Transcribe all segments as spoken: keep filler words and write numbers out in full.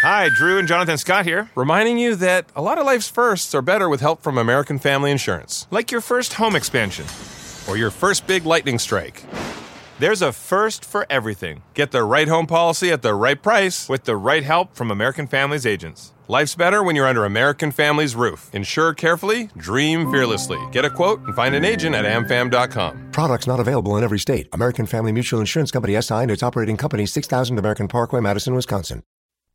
Hi, Drew and Jonathan Scott here, reminding you that a lot of life's firsts are better with help from American Family Insurance. Like your first home expansion or your first big lightning strike. There's a first for everything. Get the right home policy at the right price with the right help from American Family's agents. Life's better when you're under American Family's roof. Insure carefully, dream fearlessly. Get a quote and find an agent at amfam dot com. Products not available in every state. American Family Mutual Insurance Company S I and its operating company, six thousand American Parkway, Madison, Wisconsin.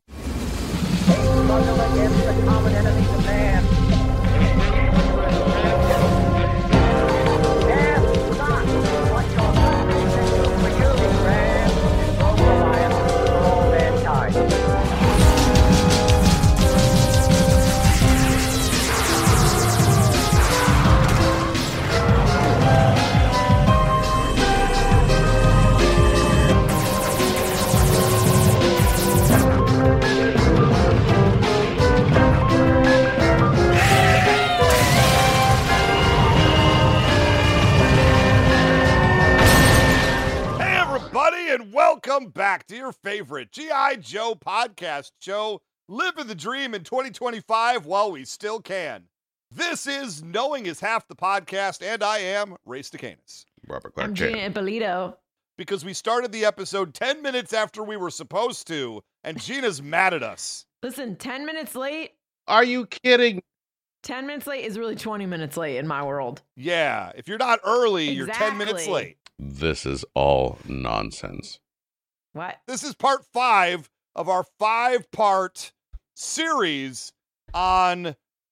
And welcome back to your favorite G I. Joe podcast show, living the dream in twenty twenty-five while we still can. This is Knowing is Half the Podcast, and I am Ray Stacanis. Robert Clark I'm Chan. Gina Ippolito. Because we started the episode ten minutes after we were supposed to, and Gina's mad at us. Listen, ten minutes late. Are you kidding? ten minutes late is really twenty minutes late in my world. Yeah, if you're not early, Exactly. you're ten minutes late. This is all nonsense. What? This is part five of our five-part series on uh,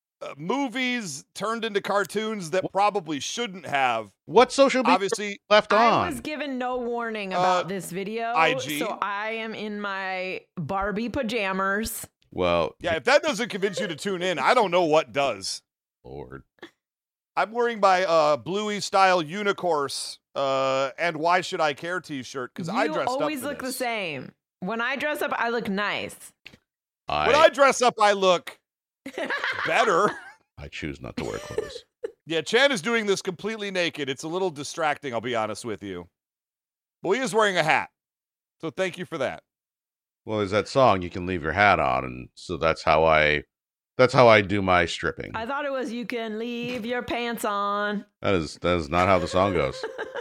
movies turned into cartoons that probably shouldn't have. What social media Obviously, left I on? was given no warning about Uh, this video, I G. so I am in my Barbie pajamas. Well, yeah, if that doesn't convince you to tune in, I don't know what does. Lord. I'm wearing my uh, Bluey style Unicourse uh, and Why Should I Care t-shirt because I dressed up You always for look this. the same. When I dress up, I look nice. I, When I dress up, I look better. I choose not to wear clothes. Yeah, Chan is doing this completely naked. It's a little distracting, I'll be honest with you. But he is wearing a hat. So thank you for that. Well, there's that song, You Can Leave Your Hat On, and so that's how I that's how I do my stripping. I thought it was you can leave your pants on. That is that is not how the song goes.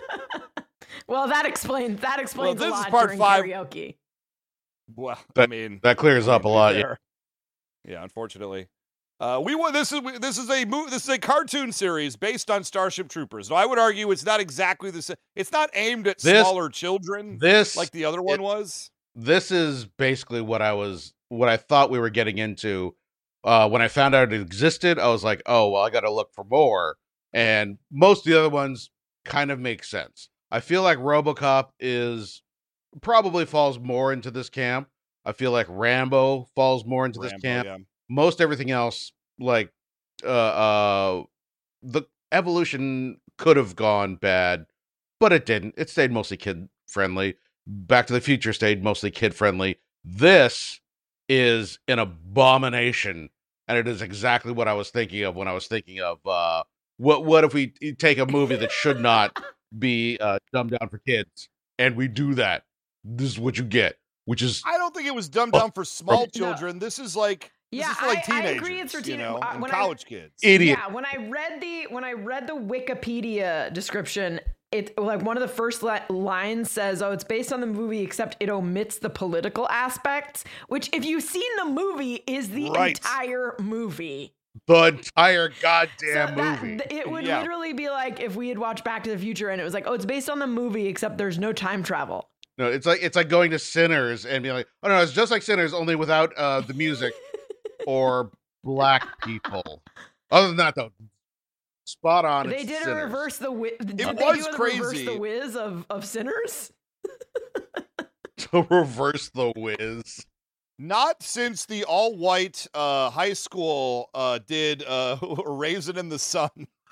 Well, that explains that explains Well, a this is lot part during five. karaoke. Well, I That- mean, That clears up a lot. Yeah. there. Yeah, unfortunately. Uh, we wa- this is this is a mo- this is a cartoon series based on Starship Troopers. Now, I would argue it's not exactly the same. It's not aimed at This- smaller children This like the other one it- was. this is basically what I was what I thought we were getting into. Uh, when I found out it existed, I was like, oh well, I gotta look for more. And most of the other ones kind of make sense. I feel like RoboCop is probably falls more into this camp. I feel like Rambo falls more into this Rambo, camp. yeah. Most everything else, like uh, uh, the evolution could have gone bad, but it didn't. It stayed mostly kid friendly. Back to the Future stayed mostly kid friendly. This is an abomination, and it is exactly what I was thinking of when I was thinking of uh, what what if we take a movie that should not be uh, dumbed down for kids, and we do that. This is what you get, which is I don't think it was dumbed down for small No. children. This is like this Yeah, is for like I- I teenagers, agree it's for you teen- know, uh, and when I- college kids. idiot. Yeah, when I read the when I read the Wikipedia description, it like one of the first li- lines says, "Oh, it's based on the movie, except it omits the political aspects." Which, if you've seen the movie, is the Right. entire movie. The entire So goddamn that- movie. th- it would Yeah. literally be like if we had watched Back to the Future and it was like, "Oh, it's based on the movie, except there's no time travel." No, it's like it's like going to Sinners and being like, oh no, it's just like Sinners, only without uh, the music or black people. Other than that, though, spot on. They it's did a Sinners. reverse the Wiz. Did It they was do a crazy. reverse the Wiz of of Sinners? to reverse the whiz. Not since the all-white uh, high school uh, did uh, Raisin in the Sun.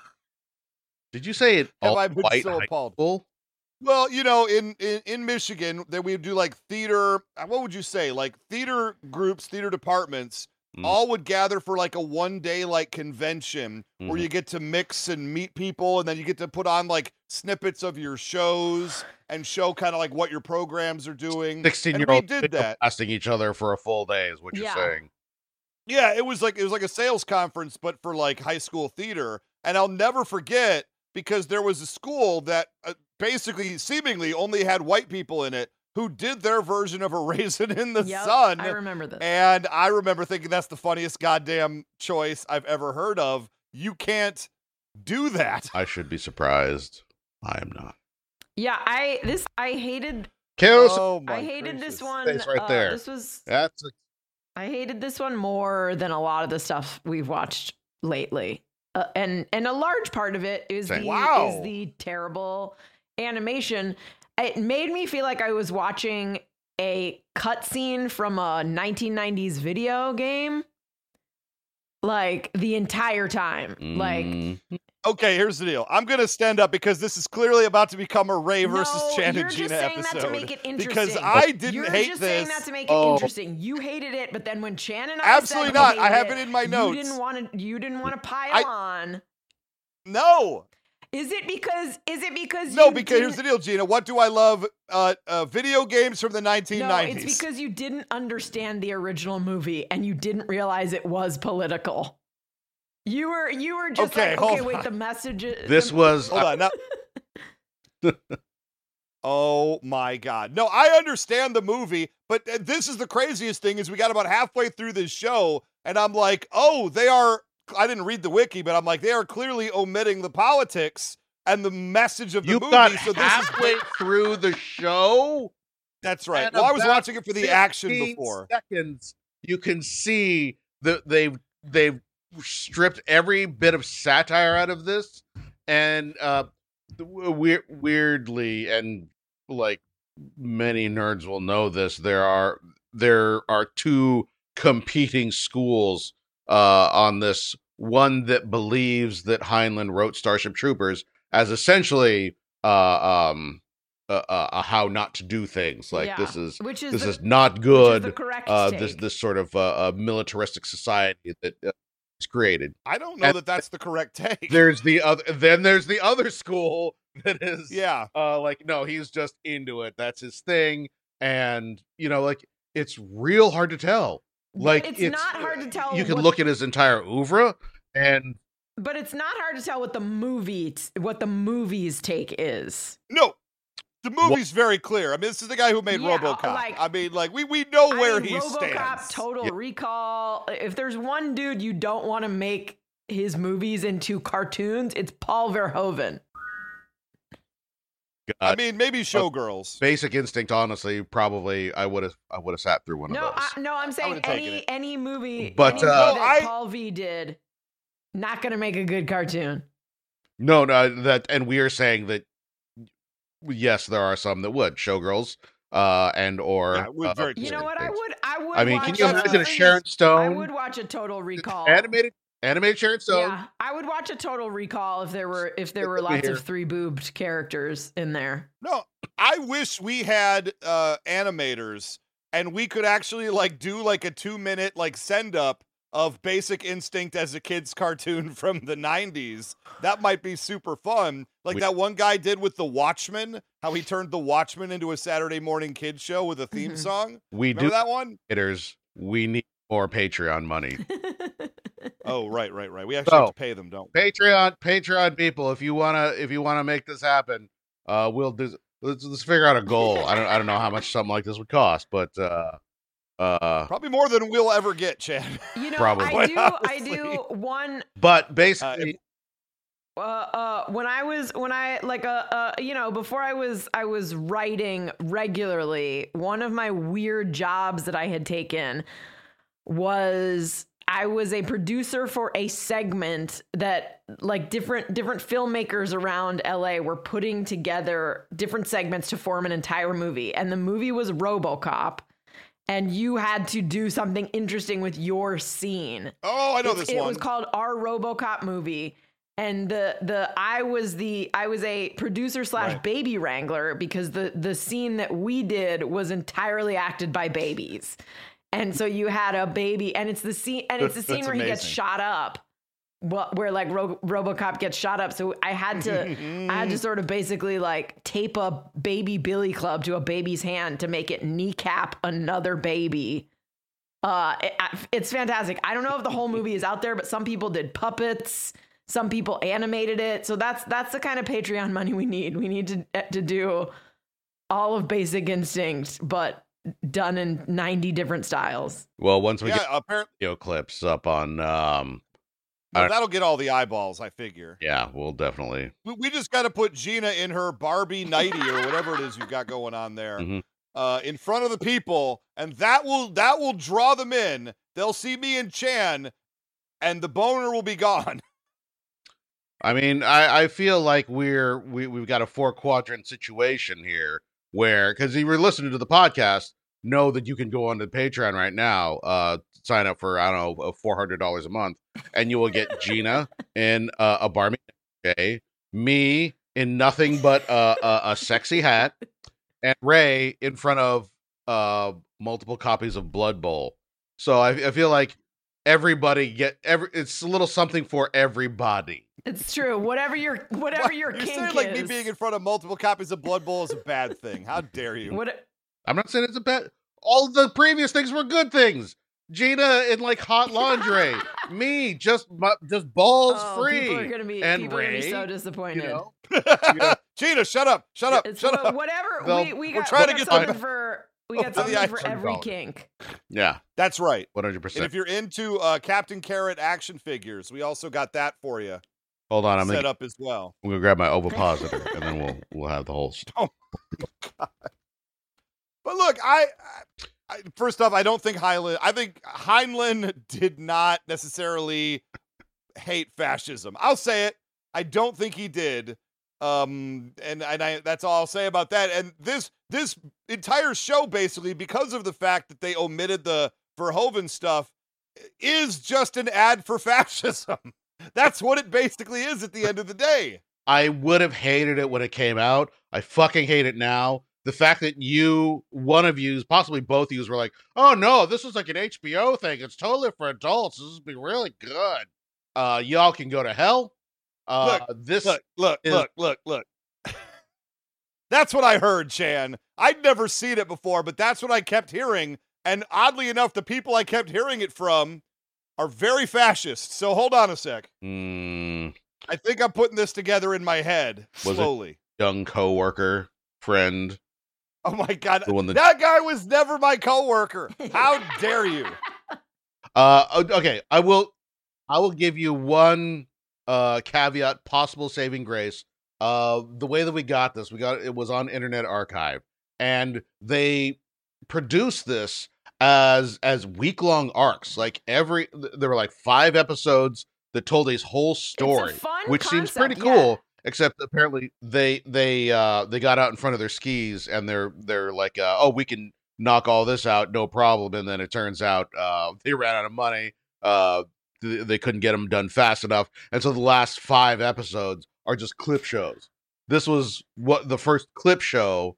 Did you say it Have all I been white so high appalled? school? Well, you know, in, in, in Michigan, that we would do like theater, uh, what would you say? Like theater groups, theater departments, Mm. all would gather for like a one day like convention where Mhm. you get to mix and meet people and then you get to put on like snippets of your shows and show kind of like what your programs are doing. sixteen year And we olds did that. blasting each other for a full day is what Yeah. you're saying. Yeah, it was like it was like a sales conference, but for like high school theater. And I'll never forget because there was a school that uh, basically, seemingly, only had white people in it who did their version of a Raisin in the Yep, Sun. I remember this. And I remember thinking that's the funniest goddamn choice I've ever heard of. You can't do that. I should be surprised. I am not. Yeah, I this I hated Chaos. Oh my I hated gracious. this one. Face right uh, there. This was That's a, I hated this one more than a lot of the stuff we've watched lately. Uh, and and a large part of it is Same. the Wow. is the terrible animation. It made me feel like I was watching a cutscene from a nineteen nineties video game. Like the entire time. Like Mm, Okay, here's the deal. I'm going to stand up because this is clearly about to become a Ray versus no, Chan you're and just Gina saying episode. that to make it interesting. Because I didn't You're hate just this. saying that to make it Oh. interesting. You hated it, but then when Chan and I Absolutely said not. we I have hated it in my notes. You didn't want to. You didn't want to pile I- on. No. Is it because? Is it because? No, you because here's the didn't- deal, Gina. What do I love? Uh, uh, video games from the nineteen nineties. No, it's because you didn't understand the original movie and you didn't realize it was political. You were you were just Okay, like, hold okay, wait, on. the message. is- this the- was Hold on. Now. Oh my God. No, I understand the movie, but uh, this is the craziest thing is we got about halfway through this show and I'm like, oh, they are, I didn't read the wiki, but I'm like, they are clearly omitting the politics and the message of the you movie. got So this halfway is, through the show. that's right. and Well, I was about watching it for the action fifteen before. Seconds, you can see that they've they've stripped every bit of satire out of this, and uh, weir- weirdly, and like many nerds will know this, there are there are two competing schools uh, on this. One that believes that Heinlein wrote Starship Troopers as essentially uh, um, a, a, a how not to do things. Like Yeah, this is which is this the, is not which is good. the correct uh, take. this this sort of uh, uh, militaristic society that uh, is created. I don't know and- that that's the correct take. There's the other. Then there's the other school that is Yeah. uh, like no, he's just into it. That's his thing, and you know, like it's real hard to tell. Like it's, not hard to tell. You can what- look at his entire oeuvre, and but it's not hard to tell what the movie, what the movie's take is. No. The movie's very clear. I mean, this is the guy who made Yeah, RoboCop. like- I mean, like we we know where I mean, he RoboCop, stands. Total Yeah. Recall. If there's one dude you don't want to make his movies into cartoons, it's Paul Verhoeven. I mean, maybe Showgirls. Basic Instinct. Honestly, probably I would have I would have sat through one No, of those. I, no, I'm saying would've taken any it. any movie, But, any movie uh, that No, I- Paul V did, not gonna make a good cartoon. No, no, that, and we are saying that yes, there are some that would Showgirls, uh, and or Yeah, it would uh, very You know what? I Instinct. would. I would. I mean, watch can you a- imagine a thing Sharon is, I Stone would watch a Total Recall. animated animated Sharon Stone? Yeah, I would watch a Total Recall if there were if there were Look at me lots here. of three boobed characters in there. No, I wish we had uh animators and we could actually like do like a two minute like send up of Basic Instinct as a kid's cartoon from the nineties. That might be super fun. Like We- that one guy did with The Watchmen, how he turned The Watchmen into a Saturday morning kids show with a theme Mhm. song. We Remember do that one? haters. We need more Patreon money. Oh, right, right, right. We actually have So- to pay them, don't we? Patreon, Patreon people, if you wanna, if you wanna make this happen, uh, we'll do. Let's, let's figure out a goal. I don't, I don't know how much something like this would cost, but uh, uh, Probably more than we'll ever get, Chad. You know, Probably. I do. I Honestly. do one. but basically, Uh, uh, when I was when I like uh, uh you know before I was I was writing regularly. One of my weird jobs that I had taken was I was a producer for a segment that like different different filmmakers around L A were putting together different segments to form an entire movie, and the movie was RoboCop. And you had to do something interesting with your scene. Oh, I know It's- this it one. was called Our RoboCop Movie, and the the I was the I was a producer slash Right. baby wrangler because the the scene that we did was entirely acted by babies, and so you had a baby, and it's the scene and it's the scene That's where he gets amazing. shot up, well, where like Ro- RoboCop gets shot up. So I had to, I had to sort of basically like tape a baby billy club to a baby's hand to make it kneecap another baby. Uh, it, it's fantastic. I don't know if the whole movie is out there, but some people did puppets. Some people animated it. So that's that's the kind of Patreon money we need. We need to to do all of Basic Instinct, but done in ninety different styles. Well, once we Yeah, get apparently video clips up on, um, well, I- that'll get all the eyeballs, I figure. yeah, we'll definitely. We, we just got to put Gina in her Barbie nightie or whatever it is you've got going on there, Mhm. uh, in front of the people, and that will that will draw them in. They'll see me and Chan, and the boner will be gone. I mean, I, I feel like we're we we've got a four quadrant situation here where, because you were listening to the podcast, know that you can go on to Patreon right now, uh, sign up for I don't know four hundred dollars a month, and you will get Gina in uh, a Barbie, okay, me in nothing but uh, a, a sexy hat, and Ray in front of uh multiple copies of Blood Bowl. So I, I feel like everybody get every it's a little something for everybody. It's true. Whatever your whatever What? your You're kink saying like is. me being in front of multiple copies of Blood Bowl is a bad thing. How dare you? What, I'm not saying it's a bad. All the previous things were good things. Gina in like hot lingerie. Me just mu- just balls oh, free. People are gonna be and people are gonna be Ray, so disappointed. You know, Gina, shut up. Shut up. It's Shut wha- up. whatever. They'll- we we we're got, trying we to got get something the- for we Oh, got the something for action every dollar. kink. yeah, That's right. one hundred And percent. if you're into uh, Captain Carrot action figures, we also got that for you Hold on, I'm set gonna, up as well. I'm gonna grab my ovipositor and then we'll we'll have the whole. St- But look, I, I first off, I don't think Heinlein. I think Heinlein did not necessarily hate fascism. I'll say it. I don't think he did. Um, and and I that's all I'll say about that. And this this entire show, basically, because of the fact that they omitted the Verhoeven stuff, is just an ad for fascism. That's what it basically is at the end of the day. I would have hated it when it came out. I fucking hate it now. The fact that you, one of you, possibly both of you, were like, "Oh no, this is like an H B O thing. It's totally for adults. This would be really good." Uh, y'all can go to hell. Uh, this Look, look, is- look, look, look. That's what I heard, Chan. I'd never seen it before, but that's what I kept hearing. And oddly enough, the people I kept hearing it from are very fascist. So hold on a sec. mm, I think I'm putting this together in my head Was it- slowly. young coworker friend. Oh my God. The one that- That guy was never my coworker. How dare you? Uh, o- okay, I will, I will give you one uh caveat, possible saving grace. Uh, the way that we got this, we got it was on Internet Archive, and they produced this as as week long arcs. Like every, th- there were like five episodes that told his whole story, fun which seems pretty concept, cool. yeah. Except apparently they they uh they got out in front of their skis and they're they're like uh, oh, we can knock all this out, no problem. And then it turns out uh they ran out of money. Uh, th- they couldn't get them done fast enough, and so the last five episodes are just clip shows. This was what the first clip show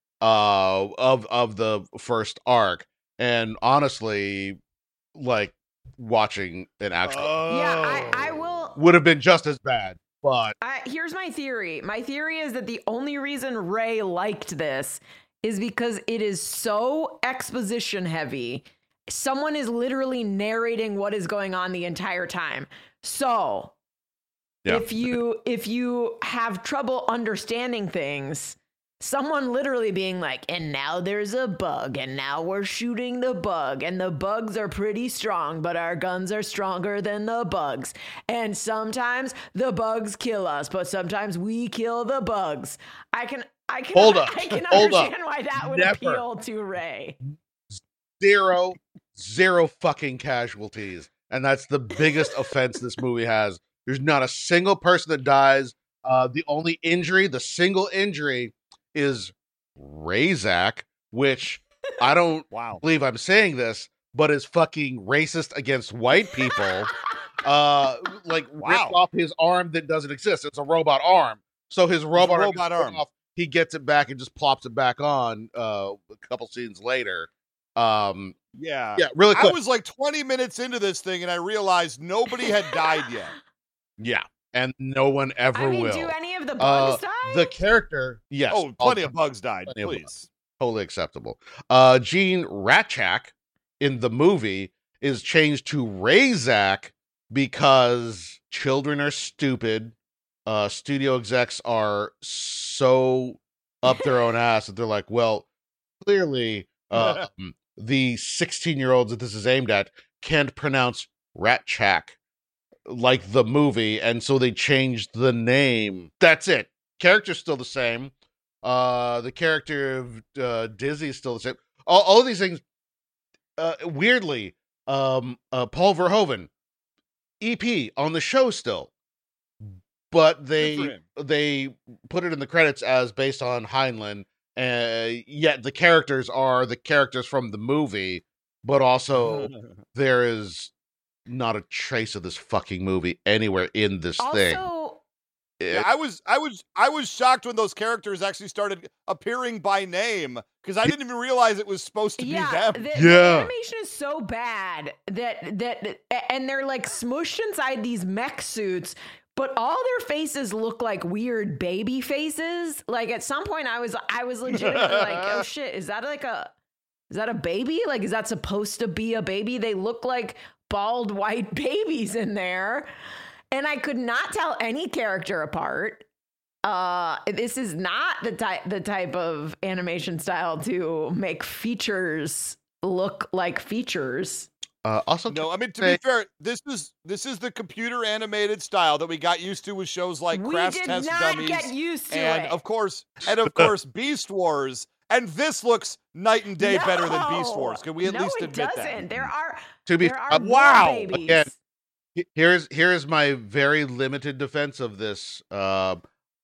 uh of of the first arc, and honestly, like watching an actual Yeah, I, I Oh. will. would have been just as bad. But I, here's my theory. My theory is that the only reason Ray liked this is because it is so exposition heavy. Someone is literally narrating what is going on the entire time. So Yeah. if you if you have trouble understanding things, someone literally being like, and now there's a bug, and now we're shooting the bug, and the bugs are pretty strong, but our guns are stronger than the bugs. And sometimes the bugs kill us, but sometimes we kill the bugs. I can I can Hold up. I can Hold up. understand why that would Never. appeal to Ray. zero, zero fucking casualties. And that's the biggest offense this movie has. There's not a single person that dies. Uh, the only injury, the single injury, is Razak, which I don't Wow. believe I'm saying this, but is fucking racist against white people. uh, like Wow. ripped off his arm that doesn't exist. It's a robot arm. So his robot, arm, robot gets arm. off, he gets it back and just plops it back on uh, a couple scenes later. Um, Yeah. yeah, really I quick. was like twenty minutes into this thing and I realized nobody had died yet. Yeah, and no one ever I mean, will. do any of the Uh, bugs die? the character, yes. Oh, all- plenty of bugs died. plenty of bugs. Please. Totally acceptable. Uh, Gene Ratchak in the movie is changed to Razak because children are stupid. Uh, studio execs are so up their own ass that they're like, well, clearly, uh, the sixteen-year-olds that this is aimed at can't pronounce Ratchak like the movie, and so they changed the name. That's it. Character's still the same. Uh, the character of uh, Dizzy is still the same. All, all of these things, uh, weirdly, um, uh, Paul Verhoeven, E P on the show still, but Good for they him. they put it in the credits as based on Heinlein. Uh, yet the characters are the characters from the movie, but also there is not a trace of this fucking movie anywhere in this thing. Also, Yeah, I was I was I was shocked when those characters actually started appearing by name because I didn't even realize it was supposed to yeah, be the, them. the Yeah. animation is so bad that that and they're like smooshed inside these mech suits, but all their faces look like weird baby faces. Like at some point, I was I was legitimately like, oh shit, is that like a is that a baby? Like, is that supposed to be a baby? They look like bald white babies in there. And I could not tell any character apart. Uh, this is not the type the type of animation style to make features look like features. Uh, also, No, I mean to say- be fair, this is this is the computer animated style that we got used to with shows like we Crash did Test not Dummies get used to and it. of course and of course Beast Wars. And this looks night and day better than Beast No. Wars. Can we at no, least it admit doesn't. that? There are to be there are uh, more wow, babies. again, He- Here's here's my very limited defense of this. Uh,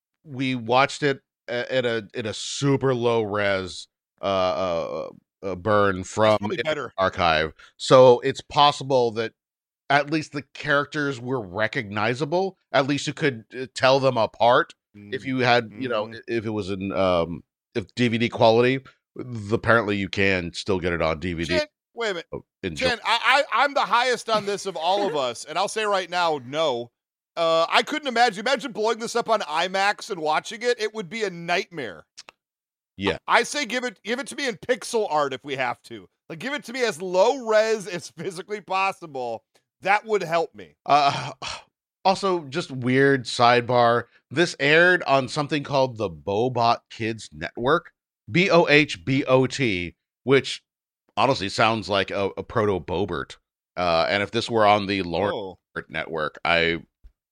we watched it a- at a in a super low res uh, uh, uh, burn from Probably better. archive, so it's possible that at least the characters were recognizable. At least you could uh, tell them apart if you had, you know, Mhm. if it was in um, if D V D quality. Apparently, you can still get it on D V D. Jen, wait a minute. Enjoy. Jen, I, I, I'm the highest on this of all of us, and I'll say right now, no. Uh, I couldn't imagine. Imagine blowing this up on IMAX and watching it. It would be a nightmare. Yeah. I say give it give it to me in pixel art if we have to. Like give it to me as low res as physically possible. That would help me. Uh, also, just weird sidebar. This aired on something called the Bobot Kids Network, B O H B O T, which honestly sounds like a, a proto Bobert. Uh, and if this were on the Lawrence Oh. Network, I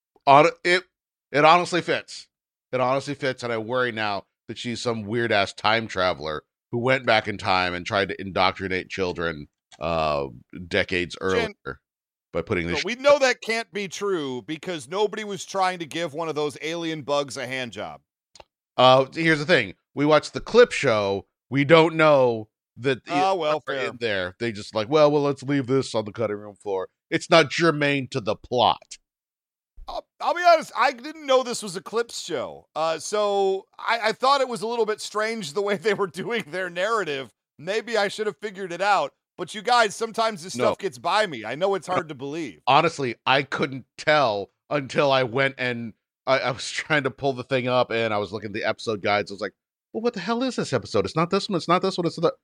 on it it honestly fits. It honestly fits, and I worry now that she's some weird ass time traveler who went back in time and tried to indoctrinate children uh decades earlier by putting this. But we know that can't be true because nobody was trying to give one of those alien bugs a hand job. Uh, here's the thing: we watched the clip show. We don't know that. Oh, well, are fair. in there. They just like, well, well, let's leave this on the cutting room floor. It's not germane to the plot. I'll, I'll be honest, I didn't know this was a Clips show. Uh, so I, I thought it was a little bit strange the way they were doing their narrative. Maybe I should have figured it out. But you guys, sometimes this No. stuff gets by me. I know it's hard to believe. Honestly, I couldn't tell until I went and I, I was trying to pull the thing up and I was looking at the episode guides. I was like, well, what the hell is this episode? It's not this one. It's not this one. It's the.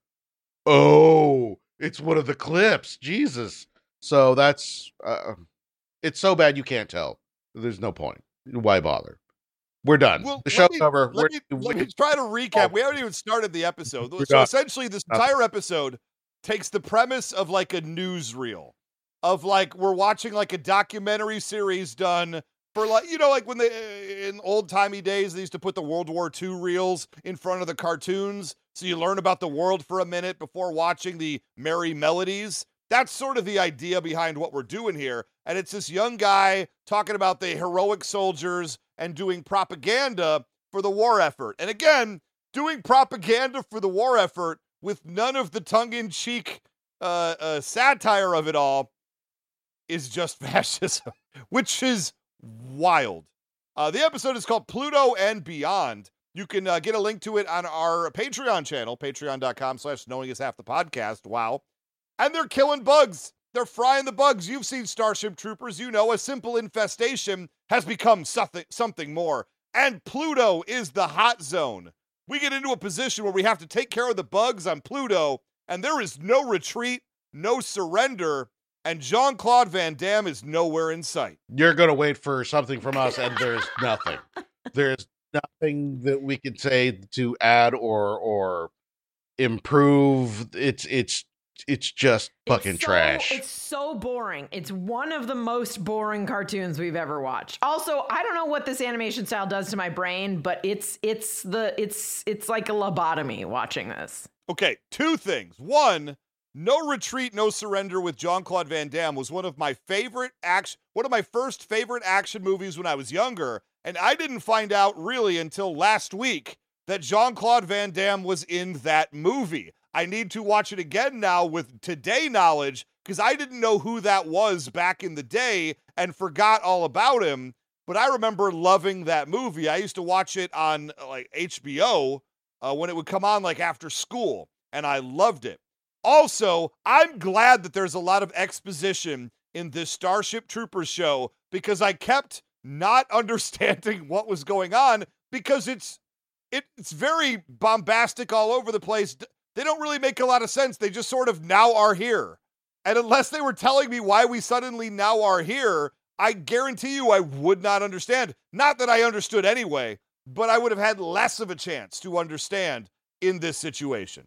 Oh, it's one of the clips. Jesus. So that's. Uh, it's so bad you can't tell. There's no point. Why bother? We're done. Well, the let show's me- over. Let me, We're, let we- me try to recap. We haven't even started the episode. We're So done. essentially, this Uh, entire episode takes the premise of like a newsreel, of like we're watching like a documentary series done for like, you know, like when they, in old timey days, they used to put the World War Two reels in front of the cartoons. So you learn about the world for a minute before watching the merry melodies. That's sort of the idea behind what we're doing here. And it's this young guy talking about the heroic soldiers and doing propaganda for the war effort. And again, doing propaganda for the war effort with none of the tongue-in-cheek uh, uh, satire of it all is just fascism, which is wild. Uh, the episode is called Pluto and Beyond. You can uh, get a link to it on our Patreon channel, patreon.com slash knowing is half the podcast. Wow. And they're killing bugs. They're frying the bugs. You've seen Starship Troopers. You know a simple infestation has become something, something more. And Pluto is the hot zone. We get into a position where we have to take care of the bugs on Pluto, and there is no retreat, no surrender, and Jean-Claude Van Damme is nowhere in sight. You're going to wait for something from us, and there's nothing. There's nothing that we can say to add or or improve. It's it's it's just fucking it's so, trash. It's so boring. It's one of the most boring cartoons we've ever watched. Also, I don't know what this animation style does to my brain, but it's it's the it's it's like a lobotomy watching this. Okay, two things. One, No Retreat, No Surrender with Jean-Claude Van Damme was one of my favorite action, one of my first favorite action movies when I was younger, and I didn't find out really until last week that Jean-Claude Van Damme was in that movie. I need to watch it again now with today knowledge, because I didn't know who that was back in the day and forgot all about him, but I remember loving that movie. I used to watch it on like H B O uh, when it would come on like after school, and I loved it. Also, I'm glad that there's a lot of exposition in this Starship Troopers show, because I kept not understanding what was going on, because it's it, it's very bombastic all over the place. They don't really make a lot of sense. They just sort of now are here. And unless they were telling me why we suddenly now are here, I guarantee you I would not understand. Not that I understood anyway, but I would have had less of a chance to understand in this situation.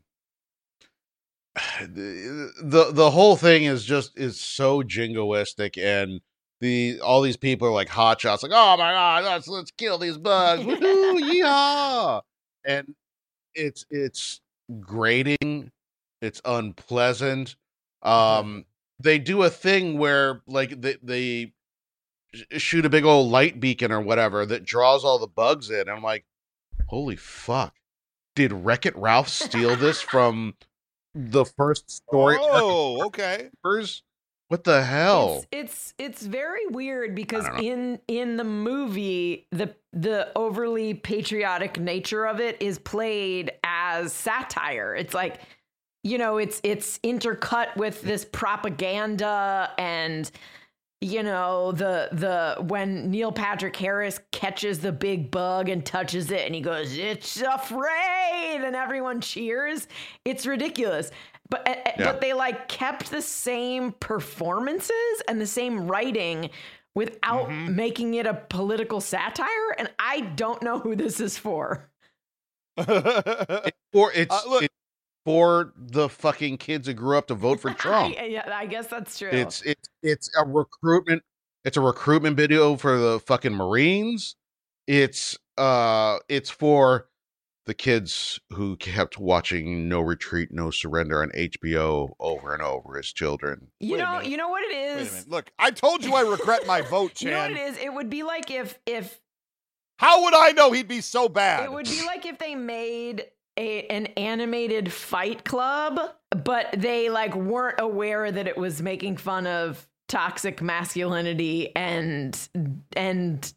the, the the whole thing is just is so jingoistic, and the all these people are like hot shots, like, oh my god, let's let's kill these bugs, woohoo, yeehaw! And it's it's grating, it's unpleasant. Um, they do a thing where like they they shoot a big old light beacon or whatever that draws all the bugs in. And I'm like, holy fuck! Did Wreck-It Ralph steal this from the first story? Oh, okay. What the hell? It's, it's it's very weird because in in the movie, the the overly patriotic nature of it is played as satire. It's like, you know, it's it's intercut with this propaganda, and you know, the the when Neil Patrick Harris catches the big bug and touches it and he goes, "It's afraid," and everyone cheers. It's ridiculous. But yeah. but they like kept the same performances and the same writing without mm-hmm. making it a political satire, and I don't know who this is for. it's for it's, uh, look, it's for the fucking kids who grew up to vote for Trump. I, yeah, I guess that's true. It's it's it's a recruitment. It's a recruitment video for the fucking Marines. It's uh, it's for the kids who kept watching No Retreat, No Surrender on H B O over and over as children. You know, you know what it is? Wait a minute. Look, I told you I regret my vote, Chan. You know what it is? It would be like if if How would I know he'd be so bad? It would be like if they made a an animated Fight Club, but they like weren't aware that it was making fun of toxic masculinity and and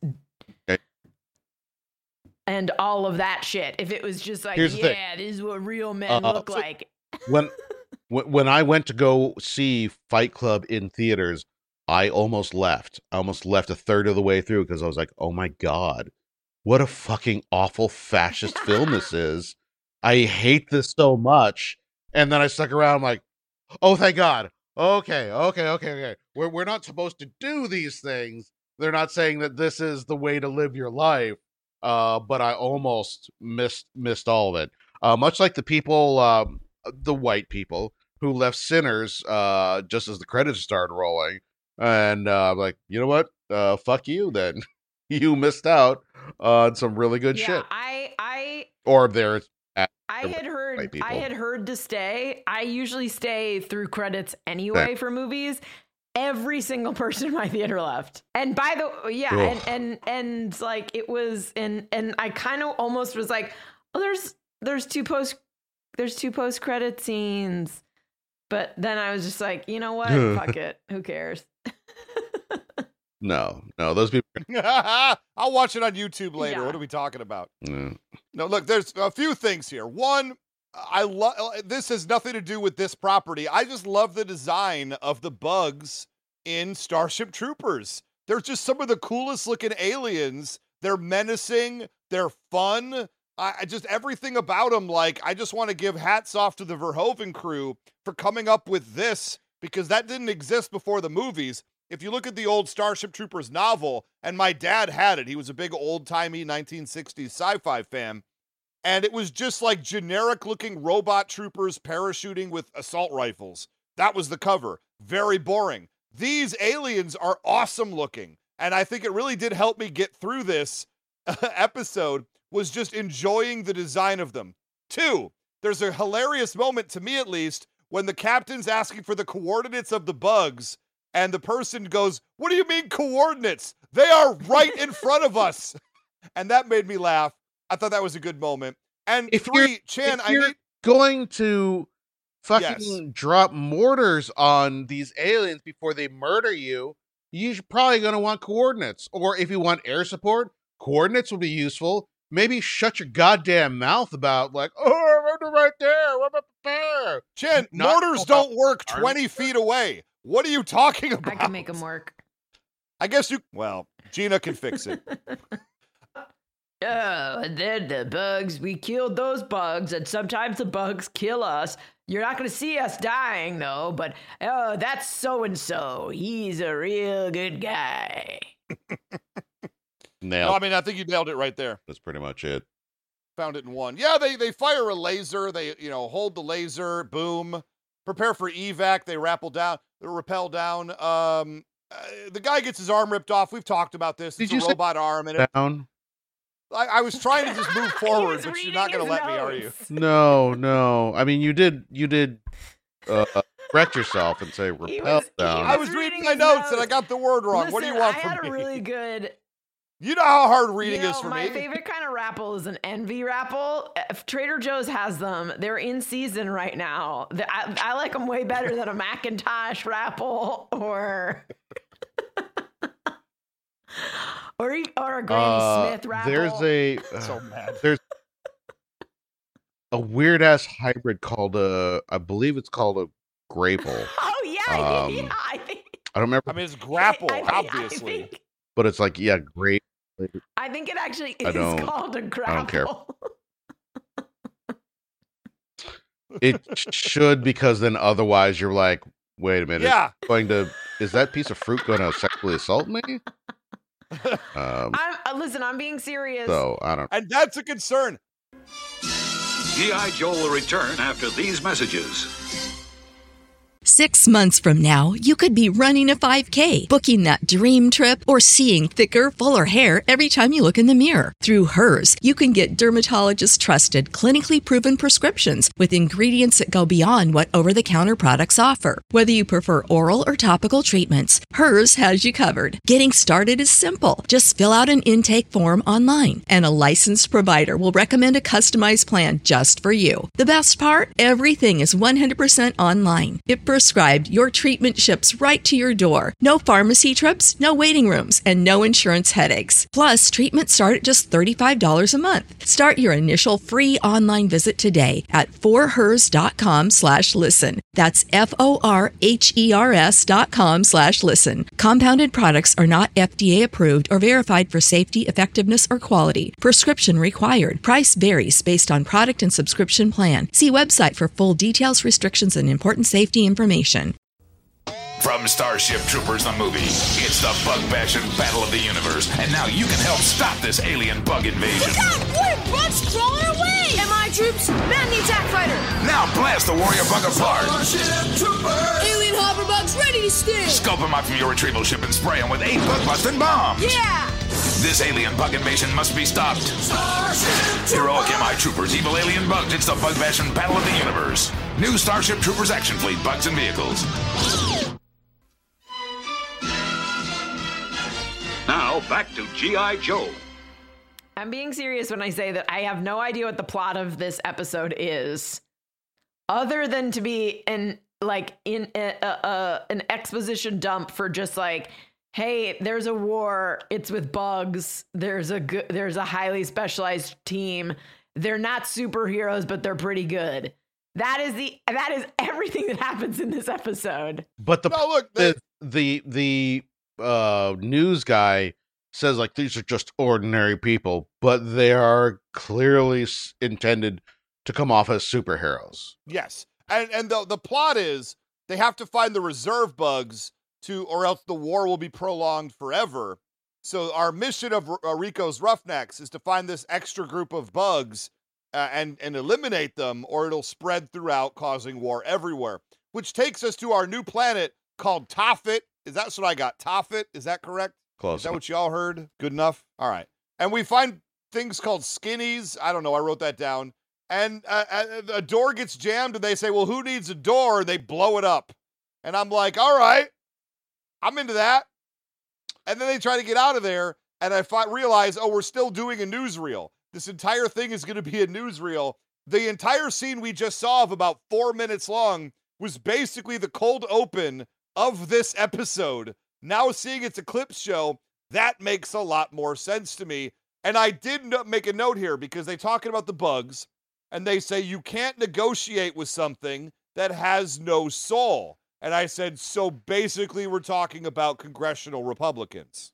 and all of that shit. If it was just like, yeah, this is what real men uh, look so like. when when I went to go see Fight Club in theaters, I almost left. I almost left a third of the way through because I was like, oh my God, what a fucking awful fascist film this is. I hate this so much. And then I stuck around, I'm like, oh, thank God. Okay, okay, okay, okay. We're, we're not supposed to do these things. They're not saying that this is the way to live your life. Uh, but I almost missed missed all of it. Uh, much like the people, um, the white people who left Sinners uh, just as the credits started rolling. And uh, I'm like, you know what? Uh, fuck you then. You missed out on some really good yeah, shit. I, I, or there's. I had heard. I had heard to stay. I usually stay through credits anyway for movies. Every single person in my theater left. And by the yeah, and, and and like it was and and I kind of almost was like, oh, there's there's two post there's two post credit scenes. But then I was just like, you know what? Fuck it. Who cares? No, no, those people. I'll watch it on YouTube later. Yeah. What are we talking about? Mm. No, look, there's a few things here. One, I love this has nothing to do with this property. I just love the design of the bugs in Starship Troopers. They're just some of the coolest looking aliens. They're menacing. They're fun. I, I just everything about them. Like, I just want to give hats off to the Verhoeven crew for coming up with this, because that didn't exist before the movies. If you look at the old Starship Troopers novel, and my dad had it, he was a big old-timey nineteen sixties sci-fi fan, and it was just like generic-looking robot troopers parachuting with assault rifles. That was the cover. Very boring. These aliens are awesome looking, and I think it really did help me get through this episode, was just enjoying the design of them. Two, there's a hilarious moment, to me at least, when the captain's asking for the coordinates of the bugs, and the person goes, "What do you mean coordinates? They are right in front of us." And that made me laugh. I thought that was a good moment. And If three, you're, Chan, if I you're need... going to fucking Yes. drop mortars on these aliens before they murder you, you're probably going to want coordinates. Or if you want air support, coordinates will be useful. Maybe shut your goddamn mouth about, like, oh, they're right there. What about there? Chan, Not mortars about don't work arms. twenty feet away. What are you talking about? I can make them work. I guess you... Well, Gina can fix it. Oh, and then the bugs, we killed those bugs, and sometimes the bugs kill us. You're not going to see us dying, though, but, oh, that's so-and-so. He's a real good guy. Nailed. No, I mean, I think you nailed it right there. That's pretty much it. Found it in one. Yeah, they they fire a laser. They, you know, hold the laser. Boom. Prepare for evac. They rappel down. They rappel down. Um, uh, the guy gets his arm ripped off. We've talked about this. Did It's you a say robot arm, and it, Down? I, I was trying to just move He forward, was but you're reading not going to his let me, are you? notes. No, no. I mean, you did, you did uh, correct yourself and say He repel was- he down. I was was reading reading my his notes, and I notes. got the word wrong. what do you Listen, want I from had me? a really good... You know how hard reading You know, is for my me. favorite kind of rapple is an envy rapple. If Trader Joe's has them. They're in season right now. The- I, I like them way better than a Macintosh rapple or or e- or a Granny Uh, Smith rapple. there's a uh, So mad. there's a weird ass hybrid called a, I believe it's called a grapple. Oh yeah, um, yeah. I think. I don't remember, I mean, it's grapple, I think- obviously. I think, but it's like yeah, grape. I think it actually I is don't- called a grapple. I don't care. It should, because then otherwise you're like, wait a minute, Yeah. going to is that piece of fruit going to sexually assault me? Um, I'm uh, listen. I'm being serious. so I don't. And that's a concern. G I. Joe will return after these messages. Six months from now, you could be running a five K, booking that dream trip, or seeing thicker, fuller hair every time you look in the mirror. Through Hers, you can get dermatologist-trusted, clinically proven prescriptions with ingredients that go beyond what over-the-counter products offer. Whether you prefer oral or topical treatments, Hers has you covered. Getting started is simple. Just fill out an intake form online, and a licensed provider will recommend a customized plan just for you. The best part? Everything is one hundred percent online. If prescribed, your treatment ships right to your door. No pharmacy trips, no waiting rooms, and no insurance headaches. Plus, treatments start at just thirty-five dollars a month. Start your initial free online visit today at forhers.com slash listen. That's F-O-R-H-E-R-S dot com slash listen. Compounded products are not F D A approved or verified for safety, effectiveness, or quality. Prescription required. Price varies based on product and subscription plan. See website for full details, restrictions, and important safety information. From Starship Troopers the movie, it's the bug bashing battle of the universe, and now you can help stop this alien bug invasion. Look out! What are bugs crawling our way? M I troops, man the attack fighter! Now blast the warrior bug apart. Alien hopper bugs ready to sting! Scope them out from your retrieval ship and spray them with eight bug busting bombs. Yeah! This alien bug invasion must be stopped. Heroic M I Troopers, evil alien bugs. It's the bug bashing battle of the universe. New Starship Troopers action fleet, bugs and vehicles. Now, back to G I. Joe. I'm being serious when I say that I have no idea what the plot of this episode is, other than to be an like in a, a, a, an exposition dump for just like, hey, there's a war. It's with bugs. There's a good, there's a highly specialized team. they're not superheroes, but they're pretty good. That is the that is everything that happens in this episode. But the No, look, they- the the, the uh, news guy says like these are just ordinary people, but they are clearly s- intended to come off as superheroes. Yes. And and the the plot is they have to find the reserve bugs to, or else the war will be prolonged forever. So our mission of R- uh, Rico's Roughnecks is to find this extra group of bugs uh, and and eliminate them, or it'll spread throughout, causing war everywhere. Which takes us to our new planet called Tophet. Is that what I got? Tophet? Is that correct? Close. Is that what y'all heard? Good enough? All right. And we find things called skinnies. I don't know. I wrote that down. And uh, a, a door gets jammed, and they say, well, who needs a door? And they blow it up. And I'm like, all right, I'm into that. And then they try to get out of there, and I fi- realize, oh, we're still doing a newsreel. This entire thing is going to be a newsreel. The entire scene we just saw of about four minutes long was basically the cold open of this episode. Now seeing its eclipse show, that makes a lot more sense to me. And I did no- make a note here because they talking about the bugs, and they say you can't negotiate with something that has no soul. And I said, so basically we're talking about congressional Republicans.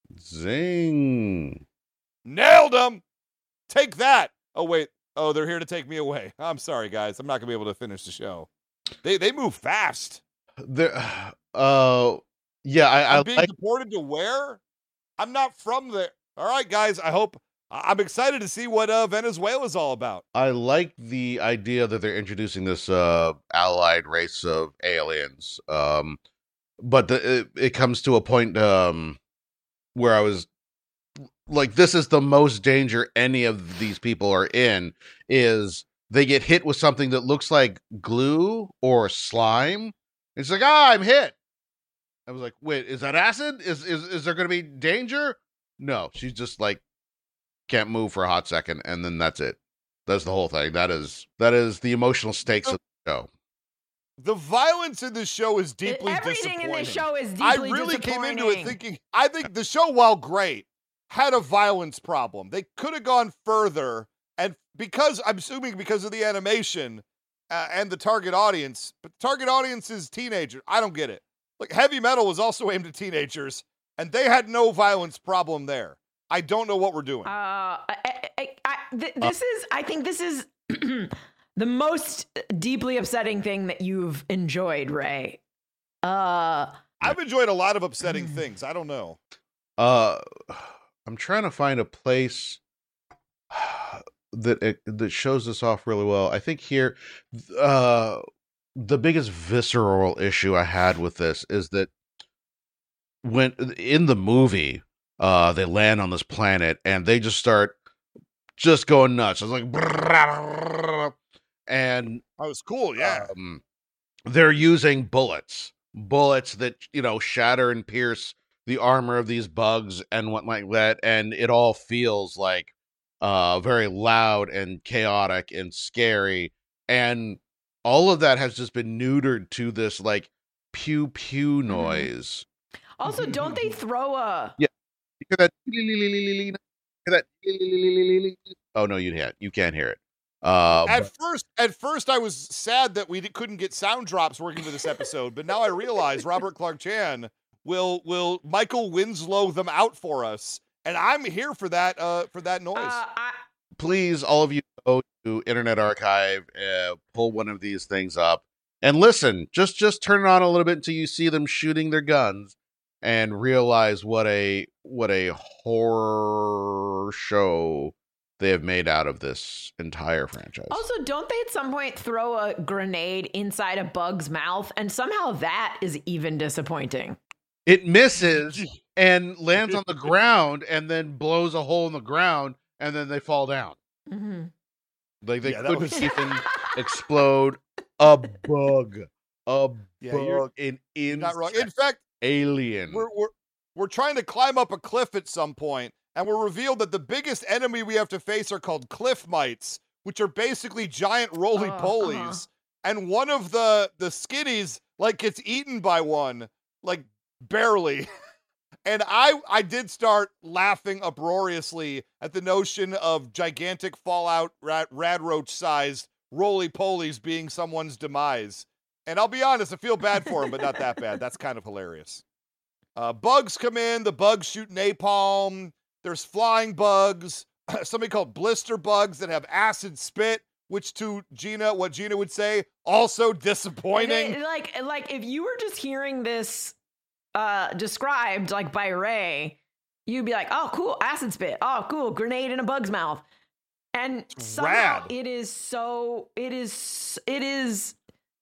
Zing. Nailed them. Take that. Oh, wait. Oh, they're here to take me away. I'm sorry, guys. I'm not going to be able to finish the show. They they move fast. There, uh, yeah, I, I I'm being like. deported to where? I'm not from there. All right, guys. I hope I- I'm excited to see what uh, Venezuela's all about. I like the idea that they're introducing this uh, allied race of aliens. Um, but the, it, it comes to a point um, where I was like, this is the most danger any of these people are in, is they get hit with something that looks like glue or slime. It's like, ah, I'm hit. I was like, wait, is that acid? Is is, is there going to be danger? No, she's just like, can't move for a hot second, and then that's it. That's the whole thing. That is that is the emotional stakes of the show. The violence in this show is deeply Everything disappointing. in this show is I deeply really came into it disappointing. thinking, I think the show, while great, had a violence problem. They could have gone further, and because, I'm assuming because of the animation uh, and the target audience, but the target audience is teenagers. I don't get it. Like, Heavy Metal was also aimed at teenagers, and they had no violence problem there. I don't know what we're doing. Uh, I, I, I, th- this is, I think this is the most deeply upsetting thing that you've enjoyed, Ray. Uh, I've enjoyed a lot of upsetting things. I don't know. Uh, I'm trying to find a place that it, that shows this off really well. I think here, uh, the biggest visceral issue I had with this is that when in the movie, uh, they land on this planet and they just start just going nuts. It's like, and that was cool. Yeah, um, they're using bullets, bullets that you know shatter and pierce the armor of these bugs and what like that, and it all feels like uh very loud and chaotic and scary, and all of that has just been neutered to this like pew pew noise. also, don't they throw a? Yeah, you hear that? You hear that? Oh no, you can't. You can't hear it. Uh, at but- first, at first, I was sad that we di- couldn't get sound drops working for this episode, but now I realize Robert Clark Chan will will Michael Winslow them out for us, and I'm here for that. Uh, for that noise. Uh, I, Please, all of you, go to Internet Archive, uh, pull one of these things up, and listen. Just just turn it on a little bit until you see them shooting their guns, and realize what a what a horror show they have made out of this entire franchise. also, don't they at some point throw a grenade inside a bug's mouth, and somehow that is even disappointing. It misses and lands on the ground, and then blows a hole in the ground, and then they fall down. Mm-hmm. Like they Yeah, that couldn't was- even explode a bug. A Yeah, you're- bug. An You're not wrong. insect In fact, alien. we're we're we're trying to climb up a cliff at some point, and we're revealed that the biggest enemy we have to face are called cliff mites, which are basically giant roly Uh, polies. uh-huh. And one of the the skinnies like gets eaten by one, like barely. And I, I did start laughing uproariously at the notion of gigantic Fallout rad, Radroach-sized roly-polies being someone's demise. And I'll be honest, I feel bad for him, but not that bad. That's kind of hilarious. Uh, bugs come in. The bugs shoot napalm. There's flying bugs. Something called blister bugs that have acid spit, which to Gina, what Gina would say, also disappointing. They, like, like if you were just hearing this uh, described like by Ray, you'd be like, oh, cool, acid spit. Oh, cool, grenade in a bug's mouth. And somehow Rad. it is so, it is, it is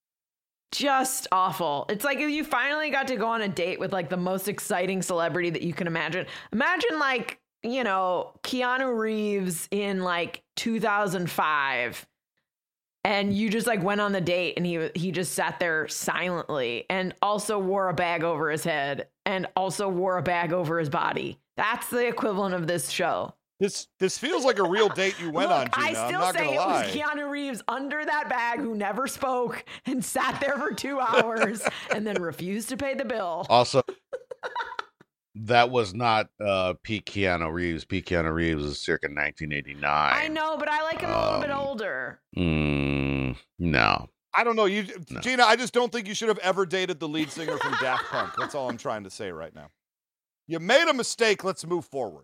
just awful. It's like if you finally got to go on a date with like the most exciting celebrity that you can imagine. Imagine like, you know, Keanu Reeves in like two thousand five. And you just like went on the date and he he just sat there silently and also wore a bag over his head and also wore a bag over his body. That's the equivalent of this show. This this feels like a real date you went Look, on, Gina. I still I'm not say gonna it lie. was Keanu Reeves under that bag who never spoke and sat there for two hours and then refused to pay the bill. Also, that was not uh, peak Keanu Reeves. Peak Keanu Reeves was circa nineteen eighty-nine. I know, but I like him a little bit Um, older. Mm, no. I don't know. You, No. Gina, I just don't think you should have ever dated the lead singer from Daft Punk. That's all I'm trying to say right now. You made a mistake. Let's move forward.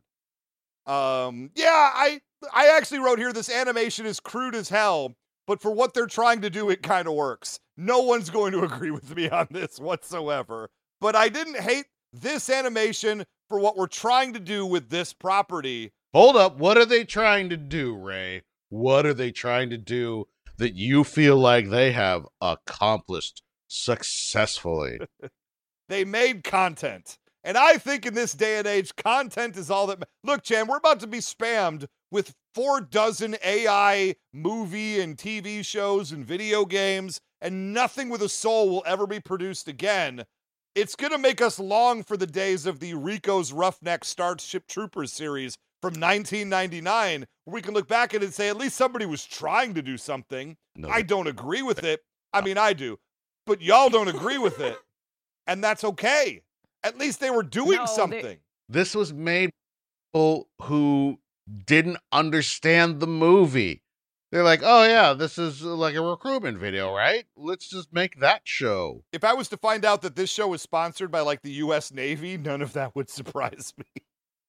Um, yeah, I I actually wrote here, this animation is crude as hell, but for what they're trying to do, it kind of works. No one's going to agree with me on this whatsoever. But I didn't hate this animation for what we're trying to do with this property. Hold up. What are they trying to do, Ray? What are they trying to do that you feel like they have accomplished successfully? They made content. And I think in this day and age, content is all that... Ma- Look, Chan, we're about to be spammed with four dozen A I movie and T V shows and video games, and nothing with a soul will ever be produced again. It's going to make us long for the days of the Rico's Roughneck Starship Troopers series from nineteen ninety-nine, where we can look back at it and say, at least somebody was trying to do something. No. I don't agree with it. I mean, I do. But y'all don't agree with it. And that's okay. At least they were doing No, they- something. This was made by people who didn't understand the movie. They're like, oh, yeah, this is like a recruitment video, right? Let's just make that show. If I was to find out that this show was sponsored by like the U S Navy, none of that would surprise me.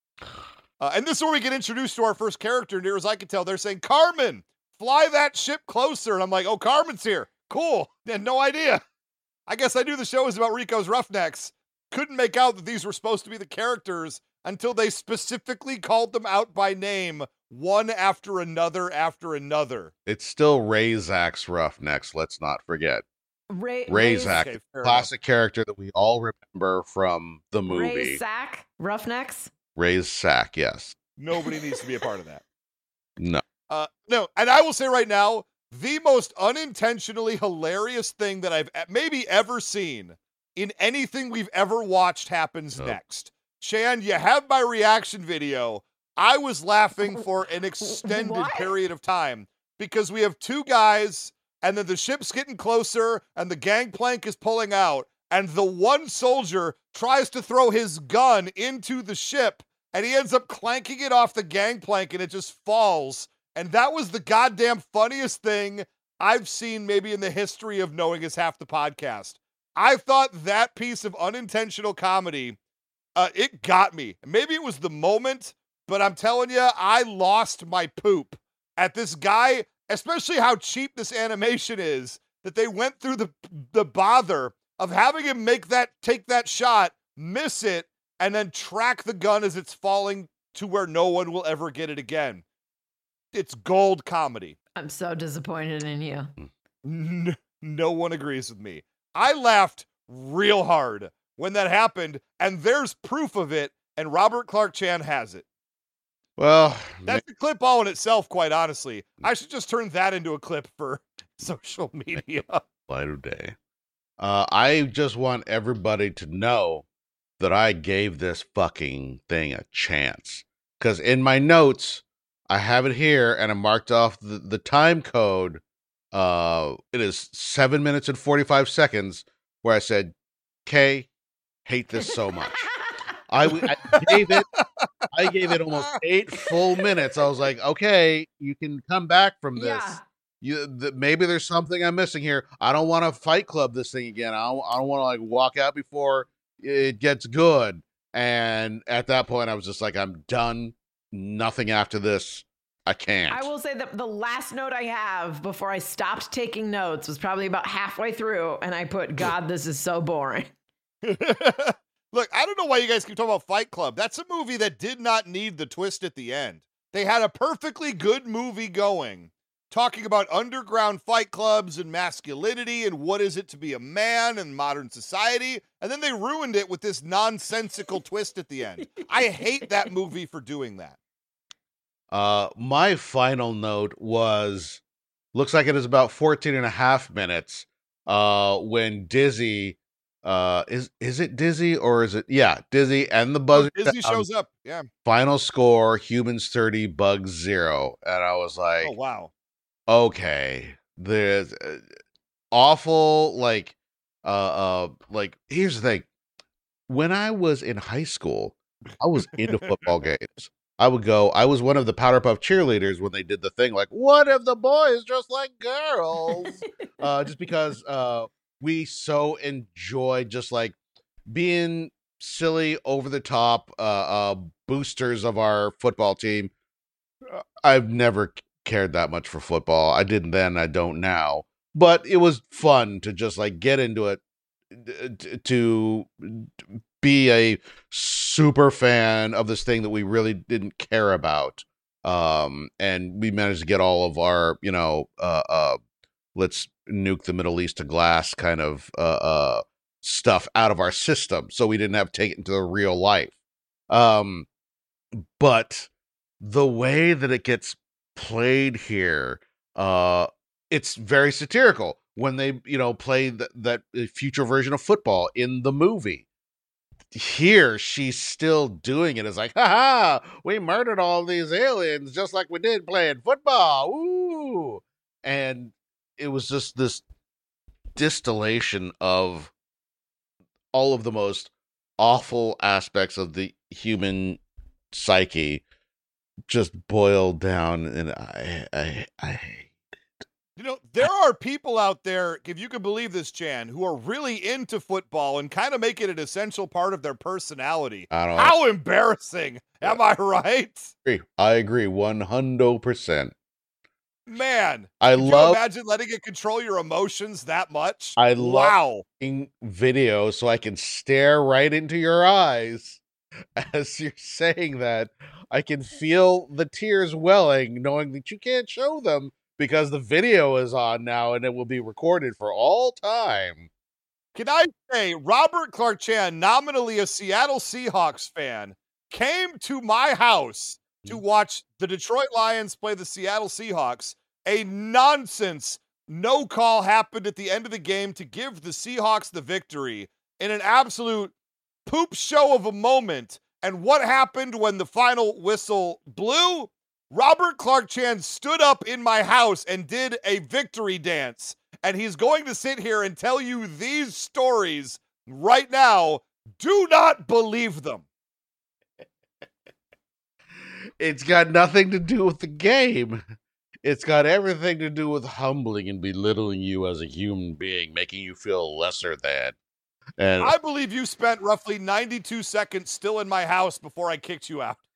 Uh, and this is where we get introduced to our first character. And near as I can tell, they're saying, Carmen, fly that ship closer. And I'm like, oh, Carmen's here. Cool. Had no idea. I guess I knew the show was about Rico's Roughnecks. Couldn't make out that these were supposed to be the characters until they specifically called them out by name, one after another after another. It's still Razak's Roughnecks, let's not forget. Ray, Razak, Okay, fair classic character that we all remember from the Ray movie. Sack, Roughnecks. Razak, yes. Nobody needs to be a part of that. No. Uh, no, and I will say right now, the most unintentionally hilarious thing that I've e- maybe ever seen in anything we've ever watched happens Oh. next. Shan, you have my reaction video. I was laughing for an extended What? period of time because we have two guys and then the ship's getting closer and the gangplank is pulling out and the one soldier tries to throw his gun into the ship and he ends up clanking it off the gangplank and it just falls. And that was the goddamn funniest thing I've seen maybe in the history of Knowing Is Half the Podcast. I thought that piece of unintentional comedy, uh, it got me. Maybe it was the moment, but I'm telling you, I lost my poop at this guy, especially how cheap this animation is, that they went through the the bother of having him make that, take that shot, miss it, and then track the gun as it's falling to where no one will ever get it again. It's gold comedy. I'm so disappointed in you. N- no one agrees with me. I laughed real hard when that happened, and there's proof of it, and Robert Clark Chan has it. Well, That's the clip all in itself, quite honestly. I should just turn that into a clip for social media. light of day. Uh, I just want everybody to know that I gave this fucking thing a chance. Because in my notes, I have it here, and I marked off the, the time code. Uh, it is seven minutes and forty-five seconds, where I said, Kay, hate this so much. I, I gave it I gave it almost eight full minutes. I was like, okay, you can come back from this. Yeah. You th- maybe there's something I'm missing here. I don't want to Fight Club this thing again. I don't, I don't want to like walk out before it gets good. And at that point, I was just like, I'm done. Nothing after this. I can't. I will say that the last note I have before I stopped taking notes was probably about halfway through, and I put, God, this is so boring. Look, I don't know why you guys keep talking about Fight Club. That's a movie that did not need the twist at the end. They had a perfectly good movie going, talking about underground fight clubs and masculinity and what is it to be a man in modern society, and then they ruined it with this nonsensical twist at the end. I hate that movie for doing that. Uh, my final note was, looks like it is about fourteen and a half minutes, uh, when Dizzy, uh, is, is it Dizzy or is it, yeah, Dizzy and the buzzer. Oh, Dizzy shows up, yeah. Final score, humans thirty, bugs zero. And I was like, oh, wow. Okay, there's uh, awful, like, uh, uh, like, here's the thing. When I was in high school, I was into football games. I would go, I was one of the Powder Puff cheerleaders when they did the thing like, what if the boys just like girls? uh, just because uh, we so enjoyed just like being silly, over the top uh, uh, boosters of our football team. I've never cared that much for football. I didn't then, I don't now. But it was fun to just like get into it, to be a super fan of this thing that we really didn't care about. Um, and we managed to get all of our, you know, uh, uh, let's nuke the Middle East to glass kind of uh, uh, stuff out of our system. So we didn't have to take it into the real life. Um, but the way that it gets played here, uh, it's very satirical when they, you know, play th- that future version of football in the movie. Here, she's still doing it. It's like, ha ha, we murdered all these aliens just like we did playing football. Ooh. And it was just this distillation of all of the most awful aspects of the human psyche just boiled down, and I, I, I hate. You know, there are people out there, if you can believe this, Chan, who are really into football and kind of make it an essential part of their personality. I don't How know. embarrassing. Yeah. Am I right? I agree one hundred percent. Man, I can love, you imagine letting it control your emotions that much? I love wow. video so I can stare right into your eyes as you're saying that. I can feel the tears welling, knowing that you can't show them because the video is on now and it will be recorded for all time. Can I say, Robert Clark Chan, nominally a Seattle Seahawks fan, came to my house to watch the Detroit Lions play the Seattle Seahawks. A nonsense no call happened at the end of the game to give the Seahawks the victory in an absolute poop show of a moment. And what happened when the final whistle blew? Robert Clark Chan stood up in my house and did a victory dance. And he's going to sit here and tell you these stories right now. Do not believe them. It's got nothing to do with the game. It's got everything to do with humbling and belittling you as a human being, making you feel lesser than. And I believe you spent roughly ninety-two seconds still in my house before I kicked you out.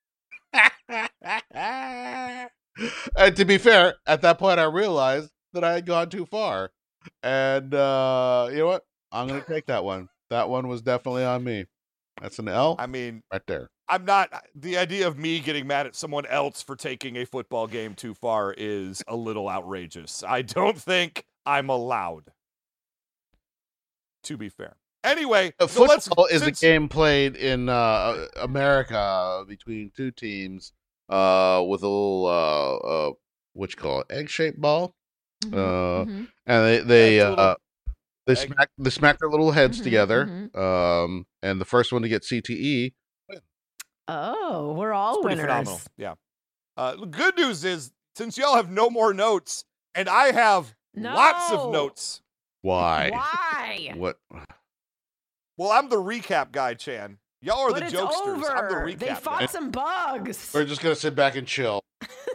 And to be fair, at that point I realized that I had gone too far. And uh, you know what? I'm going to take that one. That one was definitely on me. That's an L. I mean, right there. I'm not, the idea of me getting mad at someone else for taking a football game too far is a little outrageous. I don't think I'm allowed, to be fair. Anyway, uh, so football let's, is since, a game played in uh, America between two teams uh, with a little, uh, uh, what you call it, egg-shaped ball. Mm-hmm, uh, mm-hmm. And they, they, yeah, uh, they egg. smack, they smack their little heads Mm-hmm, together. mm-hmm. Um, and the first one to get C T E. Oh, we're all it's pretty winners. phenomenal. Yeah. Uh, the good news is, since y'all have no more notes, and I have No. lots of notes. Why? Why? What? Well, I'm the recap guy, Chan. Y'all are But the it's jokesters. I'm the over. recap. They man. fought some bugs. We're just gonna sit back and chill.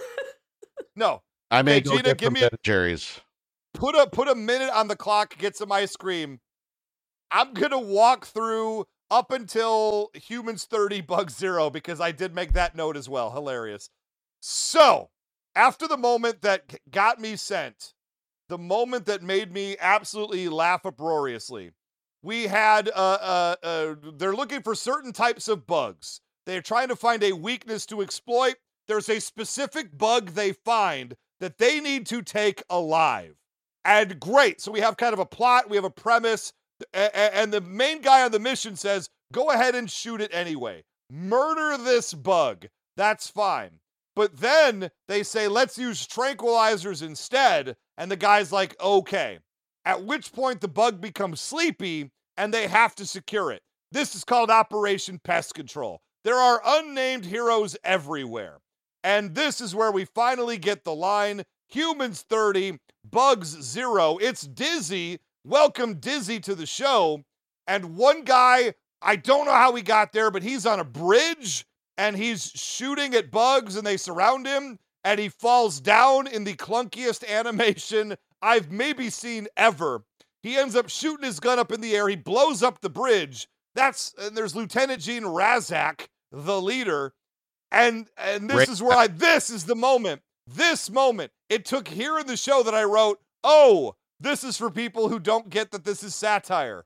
No. I may Hey, go Gina, get give some me Ben a- and Jerry's. Put a put a minute on the clock, get some ice cream. I'm gonna walk through up until Humans thirty, Bugs zero, because I did make that note as well. Hilarious. So, after the moment that g- got me sent, the moment that made me absolutely laugh uproariously, we had, uh, uh, uh, they're looking for certain types of bugs. They're trying to find a weakness to exploit. There's a specific bug they find that they need to take alive. And great. So we have kind of a plot, we have a premise, a- a- and the main guy on the mission says, go ahead and shoot it anyway. Murder this bug. That's fine. But then they say, let's use tranquilizers instead. And the guy's like, okay. At which point the bug becomes sleepy and they have to secure it. This is called Operation Pest Control. There are unnamed heroes everywhere. And this is where we finally get the line, Humans thirty, Bugs zero. It's Dizzy. Welcome Dizzy to the show. And one guy, I don't know how he got there, but he's on a bridge and he's shooting at bugs and they surround him and he falls down in the clunkiest animation I've maybe seen ever. He ends up shooting his gun up in the air. He blows up the bridge. That's, and there's Lieutenant Gene Razak, the leader. And and this Right. is where I, this is the moment, this moment. It took here in the show that I wrote, oh, this is for people who don't get that this is satire.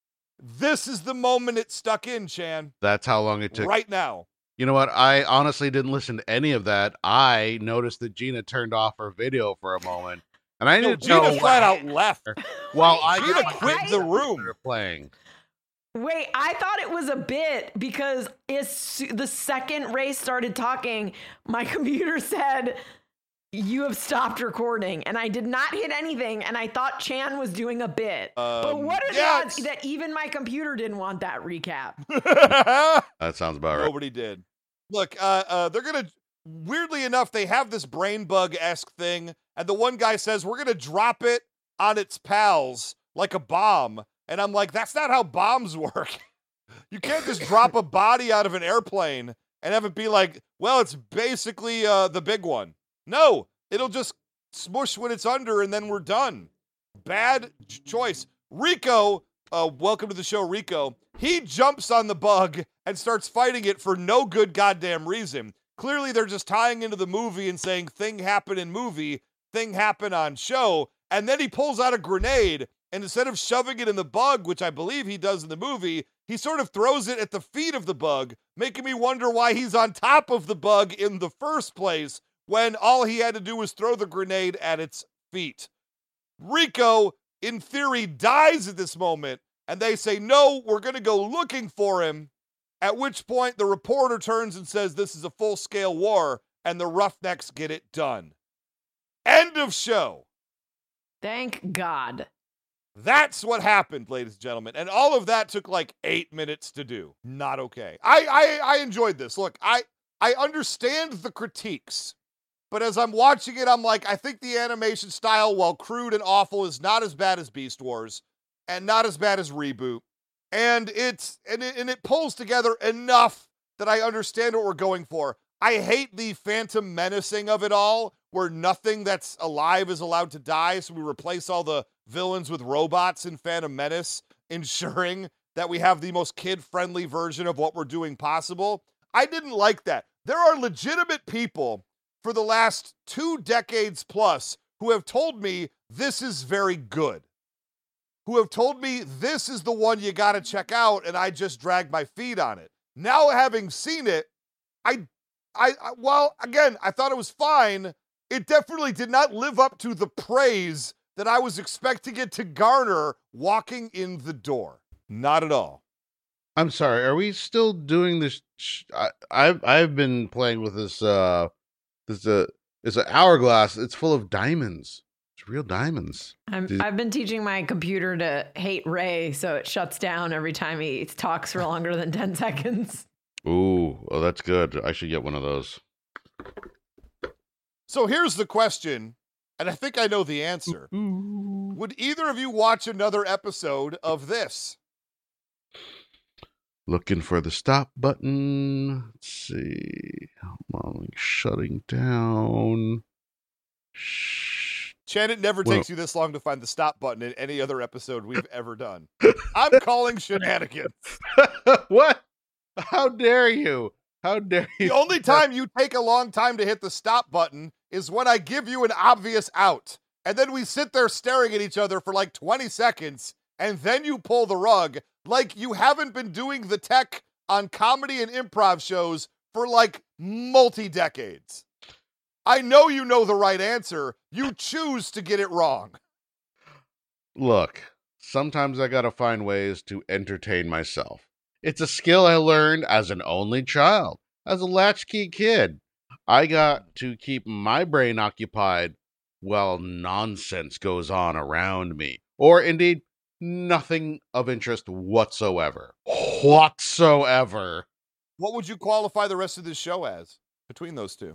This is the moment it stuck in, Chan, That's how long it took. right now. You know what? I honestly didn't listen to any of that. I noticed that Gina turned off her video for a moment, and I No, didn't Gina know flat out left. While I Gina got quit the room. they're playing. Wait, I thought it was a bit because as the second Ray started talking, my computer said, you have stopped recording. And I did not hit anything. And I thought Chan was doing a bit. but Um, what are yeah, the odds that even my computer didn't want that recap? That sounds about right. Nobody did. Look, uh, uh, they're gonna. Weirdly enough, they have this brain bug esque thing, and the one guy says we're gonna drop it on its pals like a bomb, and I'm like, that's not how bombs work. You can't just drop a body out of an airplane and have it be like, well, it's basically uh, the big one. No, it'll just smush when it's under, and then we're done. Bad ch- choice. Rico, uh, welcome to the show, Rico. He jumps on the bug and starts fighting it for no good goddamn reason. Clearly, they're just tying into the movie and saying thing happen in movie, thing happen on show. And then he pulls out a grenade, and instead of shoving it in the bug, which I believe he does in the movie, he sort of throws it at the feet of the bug, making me wonder why he's on top of the bug in the first place when all he had to do was throw the grenade at its feet. Rico, in theory, dies at this moment, and they say, no, we're going to go looking for him, at which point the reporter turns and says this is a full-scale war, and the Roughnecks get it done. End of show. Thank God. That's what happened, ladies and gentlemen. And all of that took like eight minutes to do. Not okay. I I, I enjoyed this. Look, I, I understand the critiques, but as I'm watching it, I'm like, I think the animation style, while crude and awful, is not as bad as Beast Wars and not as bad as Reboot. And it's and it, and it pulls together enough that I understand what we're going for. I hate the phantom menacing of it all, where nothing that's alive is allowed to die, so we replace all the villains with robots in Phantom Menace, ensuring that we have the most kid-friendly version of what we're doing possible. I didn't like that. There are legitimate people for the last two decades plus who have told me this is very good, who have told me this is the one you got to check out, and I just dragged my feet on it. Now, having seen it, I, I, I, well, again, I thought it was fine. It definitely did not live up to the praise that I was expecting it to garner walking in the door. Not at all. I'm sorry. Are we still doing this? Sh- I, I've I've been playing with this. Uh, this uh, it's an hourglass. It's full of diamonds. It's real diamonds. I'm, Did- I've been teaching my computer to hate Ray, so it shuts down every time he talks for longer than ten seconds. Ooh, oh, that's good. I should get one of those. So here's the question, and I think I know the answer. Would either of you watch another episode of this? Looking for the stop button. Let's see. I'm shutting down. Shh. Chan, it never Well- takes you this long to find the stop button in any other episode we've ever done. I'm calling shenanigans. What? How dare you? How dare you? The only time you take a long time to hit the stop button is when I give you an obvious out. And then we sit there staring at each other for like twenty seconds, and then you pull the rug like you haven't been doing the tech on comedy and improv shows for like multi-decades. I know you know the right answer. You choose to get it wrong. Look, sometimes I gotta find ways to entertain myself. It's a skill I learned as an only child, as a latchkey kid. I got to keep my brain occupied while nonsense goes on around me, or indeed, nothing of interest whatsoever. Whatsoever. What would you qualify the rest of this show as between those two?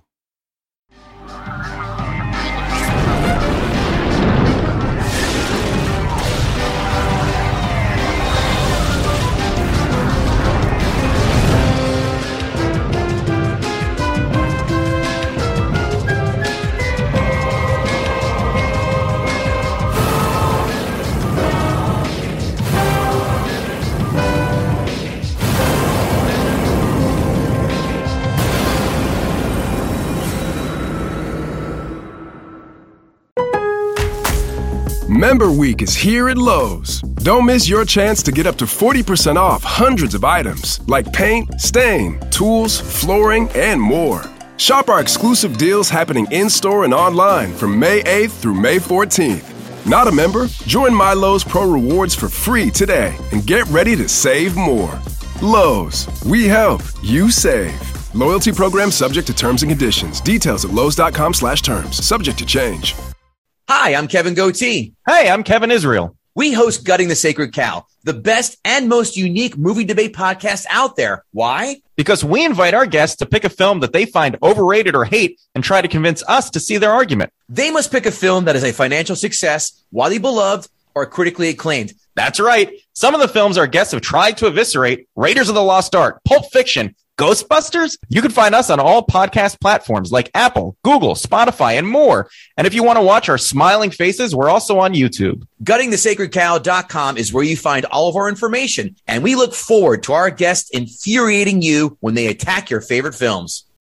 Member Week is here at Lowe's. Don't miss your chance to get up to forty percent off hundreds of items like paint, stain, tools, flooring, and more. Shop our exclusive deals happening in-store and online from May eighth through May fourteenth. Not a member? Join My Lowe's Pro Rewards for free today and get ready to save more. Lowe's, we help, you save. Loyalty program subject to terms and conditions. Details at lowes.com slash terms. Subject to change. Hi, I'm Kevin Goatee. Hey, I'm Kevin Israel. We host Gutting the Sacred Cow, the best and most unique movie debate podcast out there. Why? Because we invite our guests to pick a film that they find overrated or hate and try to convince us to see their argument. They must pick a film that is a financial success, widely beloved, or critically acclaimed. That's right. Some of the films our guests have tried to eviscerate: Raiders of the Lost Ark, Pulp Fiction, Ghostbusters. You can find us on all podcast platforms like Apple, Google, Spotify, and more. And if you want to watch our smiling faces, we're also on YouTube. gutting the sacred cow dot com is where you find all of our information. And we look forward to our guests infuriating you when they attack your favorite films.